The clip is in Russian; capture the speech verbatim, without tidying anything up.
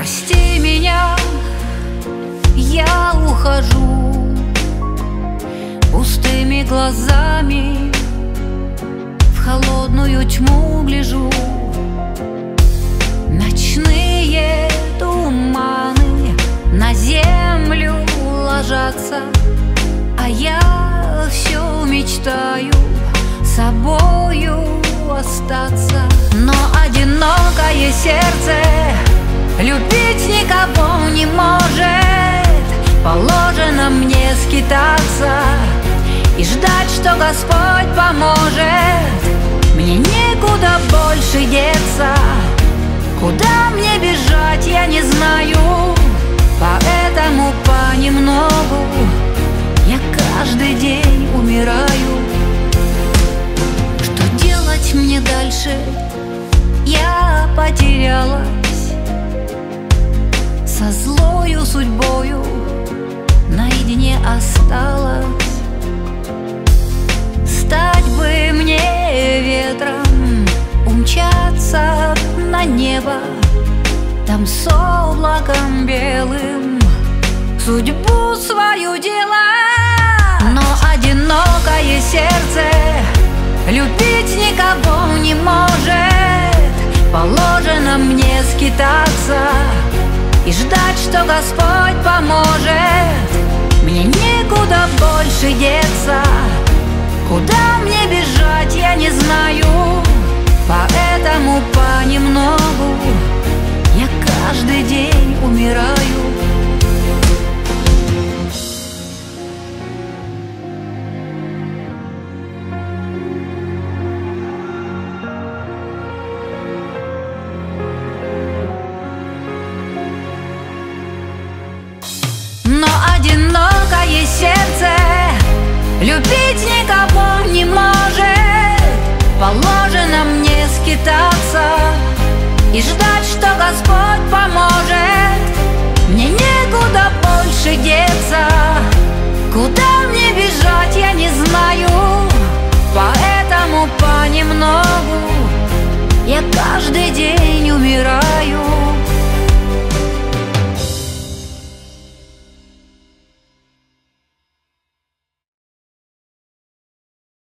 Прости меня, я ухожу, пустыми глазами в холодную тьму гляжу. Ночные туманы на землю ложатся, а я все мечтаю собою остаться. Но одинокое сердце любить никого не может. Положено мне скитаться и ждать, что Господь поможет. Мне некуда больше деться, куда мне бежать, я не знаю. Поэтому понемногу я каждый день умираю. Что делать мне дальше? Я потерялась, со злою судьбою наедине осталась. Стать бы мне ветром, умчаться на небо, там с облаком белым судьбу свою делать. Но одинокое сердце любить никого не может. Положено мне скитаться и ждать, что Господь поможет. Мне некуда больше деться, куда мне бежать, я не знаю. Поэтому понемногу я каждый день умираю. Но одинокое сердце любить никого не может. Положено мне скитаться и ждать, что Господь поможет. Мне некуда больше деться, куда мне бежать, я не знаю. Поэтому понемногу